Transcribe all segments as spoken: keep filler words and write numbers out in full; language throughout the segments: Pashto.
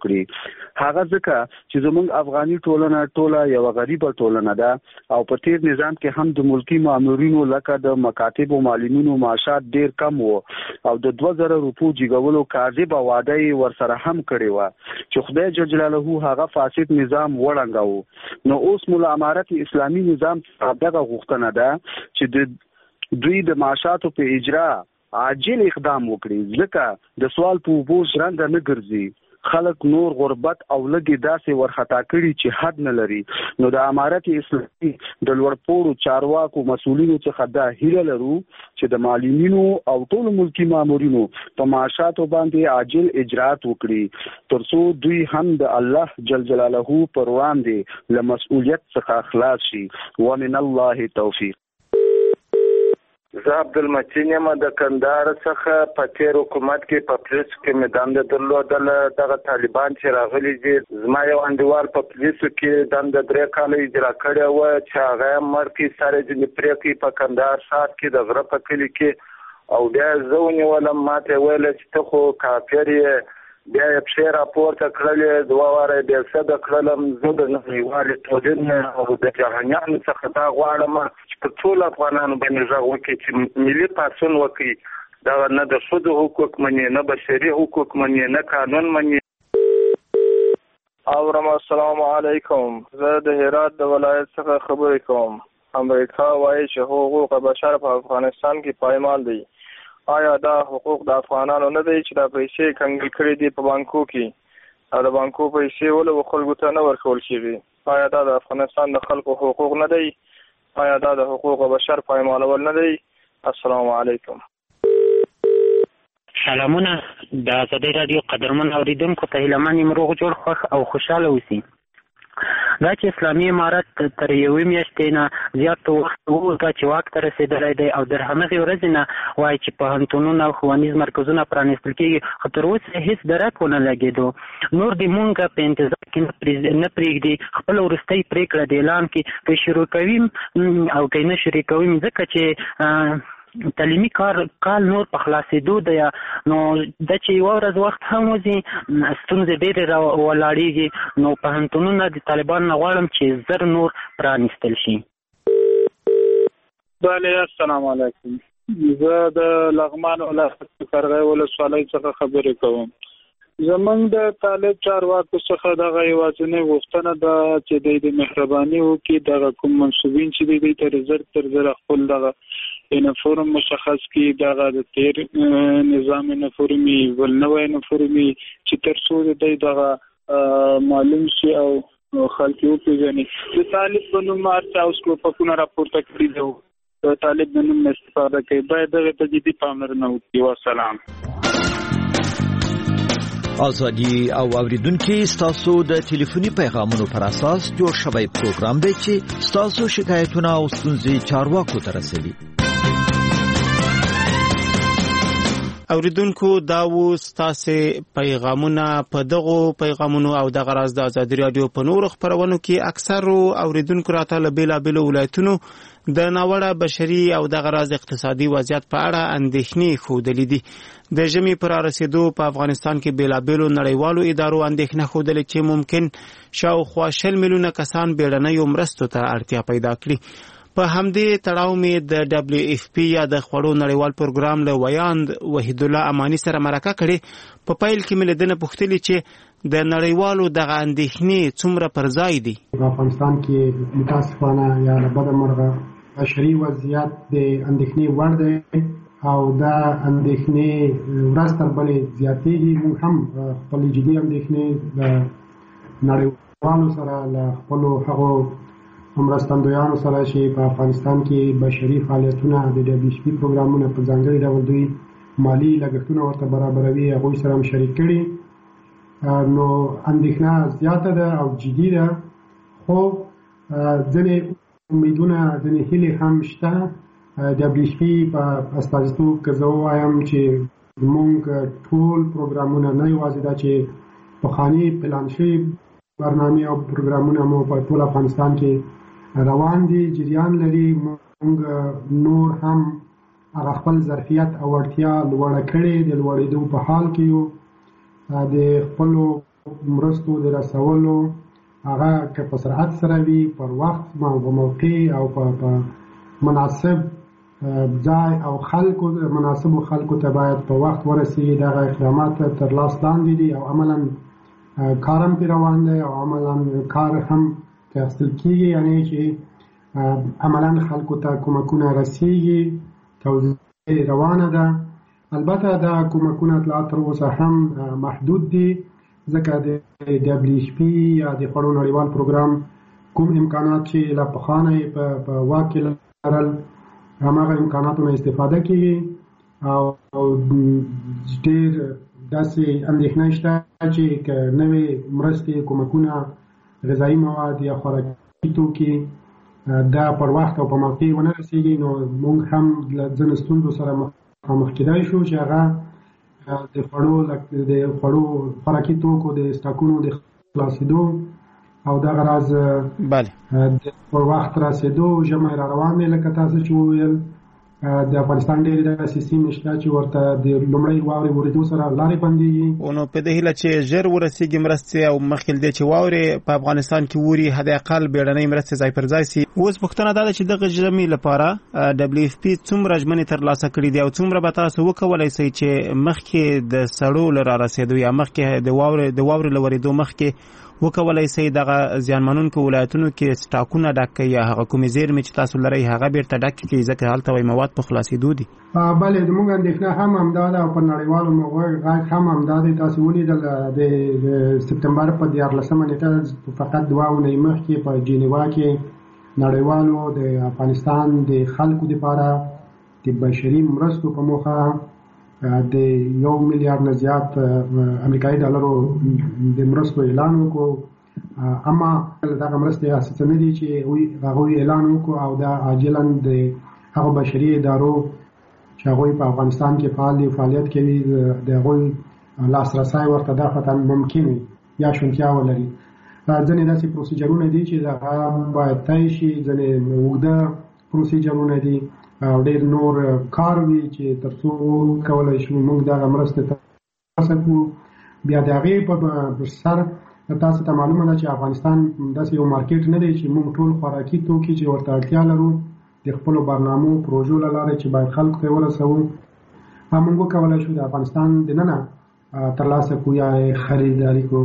وکړي. هغه ځکه چې زموږ افغاني ټولنه ټوله یو غریبه ټولنه ده او په تیر نظام کې هم د ملکی مامورینو لکه د مکاتب او معلمینو معاشات ډیر کم وو او د دوه زره روپو جګولو کاذبه وعده یې ورسره هم کړې وه چې خدای جل جلاله هغه فاسد نظام وړنګاوه. نو اوس مولا امارت اسلامي نظام دغه غوښتنه ده چې د دوی د معاشاتو په اجرا عاجل اقدام وکړي، ځکه د سوال په اوبو ژرنده نه ګرځي. خلک نور غربت او لګي داسې ورخطا کړي چې حد نه لري. نو د امارت اسلامي د لوړپوړو چارواکو مسؤلینو څخه دا هیله لرو چې د معلمینو او ټول ملکی مامورینو په معاشاتو باندې عاجل اجرات وکړي ترڅو دوی هم د الله جل جلاله پر وړاندې له مسؤلیت څخه خلاص شي. ومن الله توفیق. زه عبدالمتین یم د کندهار څخه. په تیر حکومت کې په پولیسو کې مې دنده درلودله. دغه طالبان چې راغلي دي زما یو انډیوال په پولیسو کې دنده درې کاله اجرا کړې وه چې هغه یې مړ کړي، سر یې ځینې پرې کړي په کندهار ښار کې د غره په کلي کې، او بیا یې زه ونیولم. ما ته یې ویله چې ته خو کافر یې. بیا یې پښې راپورته کړلې، دوه واره یې بېسده کړلم. زه د نړیوالې ټولنې او د جهانیانو څخه دا غواړم چې په ټولو افغانانو باندې غږ وکړي چې ملي پاڅون وکړي. دغه نه د ښځو حقوق مني، نه بشري حقوق مني، نه قانون مني. اورم. السلام علیکم. زه د هرات د ولایت څخه خبرې کوم. امریکا وایي چې حقوق بشر په افغانستان کې پایمال دي. آیا دا حقوق د افغانانو نه دی چې دا پیسې کنګل کړي دي په بانکو کې او د بانکو پیسې ولې خلکو ته نه ورکول کېږي؟ آیا دا د افغانستان د خلکو حقوق نه دی؟ آیا دا د حقوق بشر پایمالول نه دی؟ السلام علیکم. سلامونه. د ازادۍ راډیو قدرمن اوریدونکو ته هیله من یم روغ جوړ خوښ او خوشحاله اوسئ. دا چې اسلامي امارت تر یوې میاشتې نه زیات وخت ووته چې واک ته رسېدلی دی او در همغې ورځې نه وایي چې پوهنتونونه او ښوونیز مرکزونه پرانیستل کېږي، خو تر اوسه هېڅ درک ونه لګېدو. نور دې مونږ په انتظار کې نه پرېږدي، خپله وروستۍ پرېکړه د اعلان کې که شروع کوي او که نه شروع کوي، ځکه چې تعلیمي کار کال نور په خلاصېدو دی. نو دا چې یوه ورځ وخت هم وځي ستونزې ډېرې راولاړېږي. نو پوهنتونونه د طالبانو نه غواړم چې زر نور پرانیستل شي. بله، السلام علیکم. زه د لغمان ولایت قرغې ولسوالۍ څخه خبرې کوم. زمونږ د طالب چارواکو څخه دغه یوازینۍ غوښتنه ده چې دوی د مهرباني وکړي دغه کوم منصوبین چې دوی تر زر تر زر خپل دغه یونیفورم مشخص کړي، دغه د تیر نظام یونیفورمي ول نوی یونیفورمي چې تر څو دوی دغه معلوم شي او خلک وپېژني. د طالب په نوم هر اوس ټوپکونه راپورته کړي دي، د طالب په نوم استفاده کوي. باید دغه ته جدي پاملرنه وکړي. والسلام. ازادي او اوریدونکو ستاسو د ټلیفوني پیغامونو پر اساس جوړ شوی پروګرام دی چې ستاسو شکایتونه او ستونزې چارواکو ته رسوي. اوریدونکو دا و ستاسو پیغامونه. په دغه پیغامونو او دغه راز د ازادي رادیو په نورو خبرونو کې اکثر اوریدونکو راته له بیلابیلو ولایتونو د ناوړه بشري او دغه راز اقتصادي وضعیت په اړه اندېښنې ښودلې دي. د ژمي پر رسیدو په افغانستان کې بیلابیلو نړیوالو ادارو اندېښنه ښودلې چې ممکن شاوخوا شل میلیونه کسان بیړنیو مرستو ته اړتیا پیدا کړي. په همدې تړاو مې د ډبلیو اف پی یا د خوړو نړیوال پروګرام له ویاند وحید الله امانی سره مرکه کړې. په پیل کې مې له دنه پوښتلې چې د نړیوالو دغه اندېښنې څومره پر ځای دي. په افغانستان کې متاسفانه یا له بده مرغه بشري وضعیت د اندېښنې وړ دی او دا اندېښنې ورځ تر بلې زیاتېږي. موږ هم خپلې جدي اندېښنې د نړیوالو سره له خپلو هغو مرستندویانو سره چې په افغانستان کې بشري فعالیتونه د ډبلیو ایچ پی پروګرامونه په ځانګړي ډول دوی مالی لګښتونه ورته برابروي، هغوی سره هم شریک کړي. نو اندېښنه زیاته ده او جدي ده، خو ځینې امیدونه ځینې هیلې هم شته. ډبلیو ایچ پی په استازیتوب که زه ووایم چې زموږ ټول پروګرامونه نه یوازې دا چې پخواني پلان شوي برنامې او پروګرامونه مو په ټول افغانستان کې روان دي، جریان لري. موږ نور هم هغه خپل ظرفیت او اړتیا لوړه کړې، د لوړېدو په حال کې یو. د خپلو مرستو د رسولو هغه که په سرعت سره وي، پر وخت او په موقع او په مناسب ځای او خلکو مناسبو خلکو ته باید په وخت ورسیږي. دغه اقدامات تر لاس لاندې دي او عملا کار هم پرې روان دی او عملا کار هم که اخیستل کېږي، یعنې چې عملا خلکو ته کومکونه رسیږي، توزیع روانه ده. البته دا کومکونه لا تر اوسه هم محدود دي، ځکه د ډبلیو ایچ پي یا د خوړو نړیوال پروګرام کوم امکانات چې لا پخوانه یې په واک کې لرل، هماغه امکاناتو نه استفاده کېږي او ډېر داسې اندېښنه شته چې که نوې مرستې، کومکونه، غذایي مواد یا خوراکي توکي دا پر وخت او په موقع ونه رسېږي، نو موږ هم له ځینو ستونزو سره مخامخ کېدای شو چې هغه د خوړو د خوړو خوراکي توکو د سټاکونو د خلاصېدو او دغه راز پر وخت رسېدو. ژمی را روان دی لکه تاسو چې وویل، د افغانستان ډېرې داسې سیمې شته چې ورته د لومړۍ واورې ورېدو سره لارې بندېږي. نو په دې هیله چې ژر ورسېږي مرستې او مخکې له دې چې واورې په افغانستان کې وري، حداقل بیړنۍ مرستې ځای پر ځای سي. اوس پوښتنه دا ده چې دغه ژمي لپاره ډبلیو ایف پي څومره ژمنې ترلاسه کړي دي او څومره به تاسو وکولی سئ چې مخکې د سړو له رارسېدو یا مخکې د واورې د واورې له ورېدو مخکې وکولای سي دغه زیانمنونکو ولایتونو کې سټاکونه ډک کړي یا هغه کومې زیرمې چې تاسو لرئ هغه بیرته ډک کړي، ځکه هلته وایي مواد په خلاصېدو دي. بلې زموږ اندېښنه هم همدا ده او په نړیوالو غږ هم همدا دی. تاسو ولیدل د سپتمبر په دیارلسمه نېټه فقط دوه اونۍ مخکې په جنیوا کې نړیوالو د افغانستان د خلکو دپاره د بشري مرستو په موخه د یو میلیارډ نه زیات امریکایي ډالرو د مرستو اعلان وکړو. اما دغه مرستې هسې نه دي چې هغوی اعلان وکړو او دا عاجلا د هغو بشري ادارو چې هغوی په افغانستان کې فعال دي فعالیت کوي د هغوی لاسرسی ورته دا فتن ممکن وي یا شونتیا ولري. ځینې داسې پروسیجرونه دي چې هغه باید طی شي، ځینې اوږده پروسیجرونه دي او ډېر نور کار وي چې تر څو کولی شو موږ دغه مرستې ترلاسه کړو. بیا د هغې په سر تاسو ته معلومه ده چې افغانستان داسې یو مارکیټ نه دی چې موږ ټول خوراکي توکي چې ورته اړتیا لرو د خپلو برنامو پروژو له لارې چې باید خلکو ته یې ورسوو، موږ وکولی شو د افغانستان دننه ترلاسه کړو یا خریداري کړو.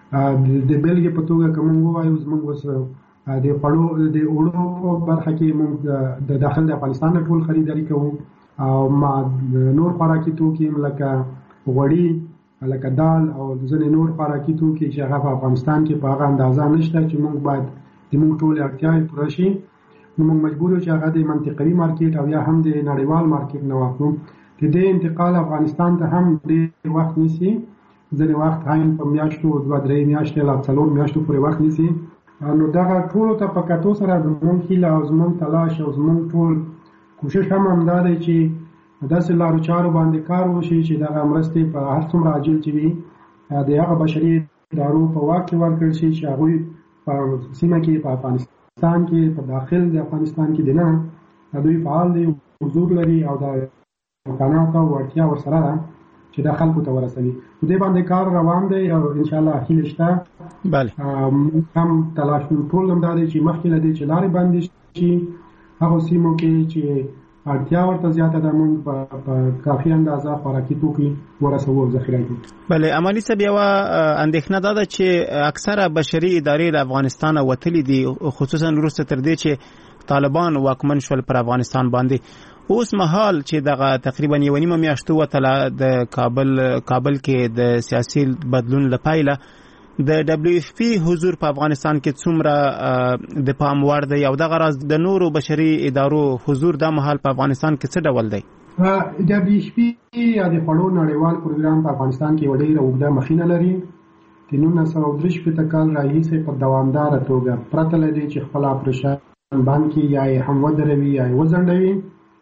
د بېلګې په توګه که موږ ووایو زموږ اوس د خوړو د اوړو په برخه کې موږ د داخل د افغانستان نه ټول خریداري کوو او ما نور خوراکي توکي لکه غوړي، لکه دال او ځینې نور خوراکي توکي چې هغه په افغانستان کې په هغه اندازه نشته چې موږ باید د موږ ټولې اړتیاوې پوره شي، نو موږ مجبور یو چې هغه د منطقوي مارکیټ او یا هم د نړیوال مارکیټ نه واخلو. د دې انتقال افغانستان ته هم ډېر وخت نیسي، ځینې وخت هم په میاشتو دوه درې میاشتې لا څلور میاشتو پورې وخت نیسي. نو دغه ټولو ته په کتو سره زموږ هیله او زموږ تلاش او زموږ ټول کوشش هم همدا دی چې داسې لارو چارو باندې کار وشي چې دغه مرستې په هر څومره عاجل چې وي د هغه بشري ادارو په واک کې ورکړل شي چې هغوی په سیمه کې په افغانستان کې په داخل د افغانستان کې دننه دوی فعال دي، حضور لري او د امکاناتو او وړتیا ورسره ده چې دا خلکو ته ورسوي. په دې باندې کار روان دی او انشاءالله هیله شته. بله هم تلاش ټول همدا دی چې مخکې له دې چې لارې بندې شي هغو سیمو کې چې اړتیا ورته زیاته ده موږ په کافي اندازه خوراکي توکي ورسوو او ذخیره کړو. بله اماني صاحب، یوه اندېښنه دا ده چې اکثره بشري ادارې له افغانستانه وتلي دي، خصوصا وروسته تر دې چې طالبان واکمن شول پر افغانستان باندې. اوس مهال چې دغه تقریبا یو نیمه میاشت وتله د کابل کابل کې د سیاسي بدلون لپاره د ډبلیو ایف پی حضور په افغانستان کې څومره د پام وړ دی او دغه راز د نورو بشري ادارو حضور د مهال په افغانستان کې څه ډول دی؟ ډبلیو ایف پی یا د خوړو نړیوال پروګرام په افغانستان کې ډېره اوږده مخینه لري. د نولس سوه درې شپېته کال راهیسې په دوامداره توګه پرته له دې چې خپل اپریشن بند کړي یا یې هم ودروي یا یې وځنډوي،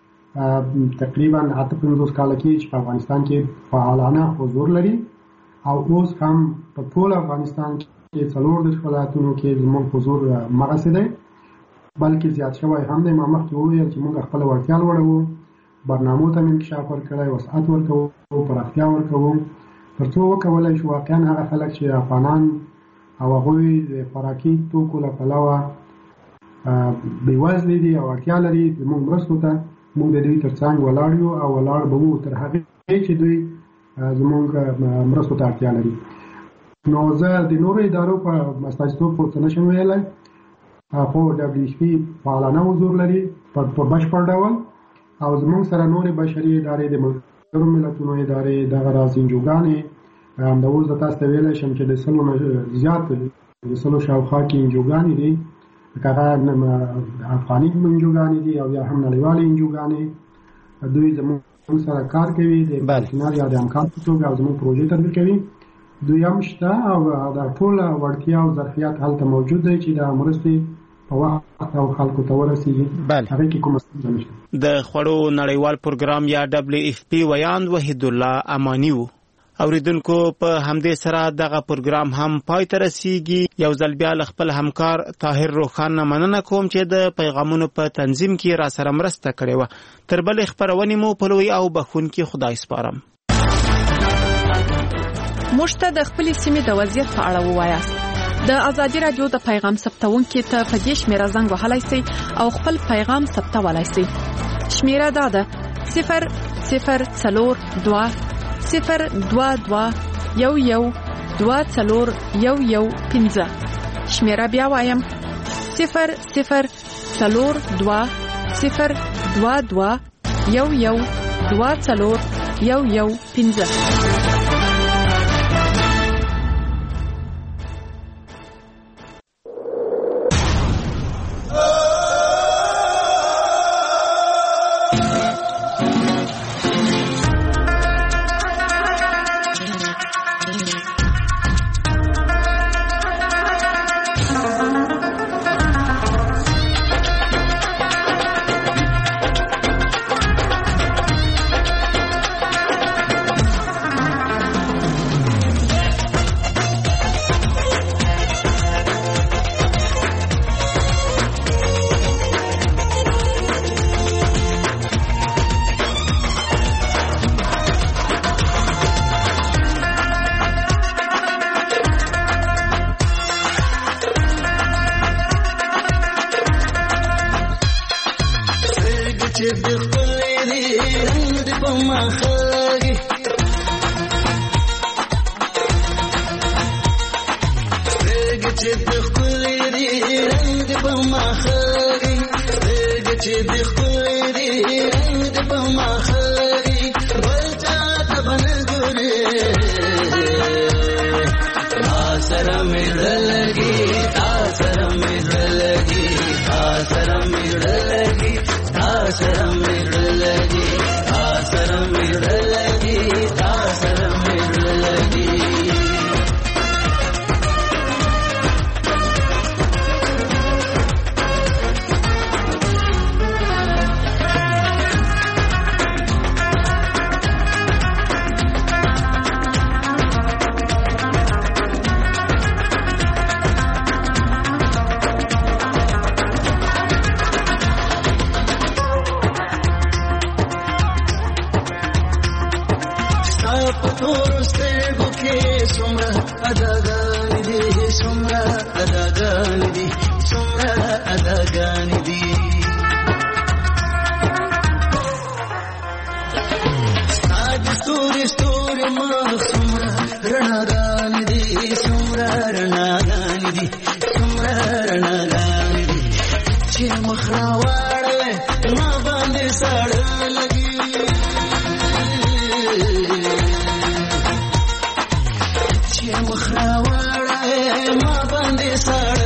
تقریبا اته پنځوس کاله کې چې په افغانستان کې فعالانه حضور لري او اوس هم په ټول افغانستان کې څلور دېرش ولایتونو کې زموږ حضور مغسې دی، بلکې زیات شوی هم دی. ما مخکې وویل چې موږ خپله وړتیا لوړوو، برنامو ته انکشاف ورکړی، وسعت ورکوو، پراختیا ورکوو ترڅو وکولای شو واقعا هغه خلک چې افغانان او هغوی د خوراکي توکو له پلوه بېوزلي دي او اړتیا لري زموږ مرستو ته موږ د دوی تر څنګ ولاړ یو او ولاړ به وو تر هغې چې دوی زموږ مرستو ته اړتیا لري. نو زه د نورو ادارو په استازیتوب خو څه نشم ویلی، خو ډبلیو ایچ پي فعالانه حضور لري په بشپړ ډول او زموږ سره نورې بشري ادارې د ملګرو ملتونو ادارې دغه راز انجوګانې همداوس زه تاسو ته ویلی شم چې د سلو نه زیات د سلو شاوخوا کې انجوګانې دي، که هغه افغاني انجوګانې دي او یا هم نړیوالې انجوګانې، دوی زموږ سره کار کوي د پارتنر یا د همکار په توګه او زموږ پروژې تطبیق کوي. دوی هم شته او دا ټوله وړتیا او ظرفیت هلته موجود دی چې د مرستې په وخت او خلکو ته ورسیږي. هغې کې کومه ستونزه نشته. د خوړو نړیوال پروګرام یا ډبلیو ایف پی ویاند وحید الله امانی و. اوریدونکو په همدې سره دغه پروګرام هم پای ته رسیږي. یو ځل بیا له خپل همکار طاهر روخان مننه کوم چې د پیغامونو په تنظیم کې را سره مرسته کړې وه. تر بلې خپرونې مو په لوی او بخښونکي خدای سپارم. موږ ته د خپلې سیمې د وضعیت په اړه ووایاست. د ازادي راډیو د پیغام ثبتونکي ته په دې شمیره زنګ وهلی سئ او خپل پیغام ثبتولی سئ. شمیره دا ده صفر صفر څلور دوه صفر دوه دوه یو یو دوه څلور یو یو پنځه. شمیره بیا وایم صفر صفر څلور دوه صفر دوه دوه یو یو دوه څلور یو یو پنځه. مخراوړه ما باندې ساړه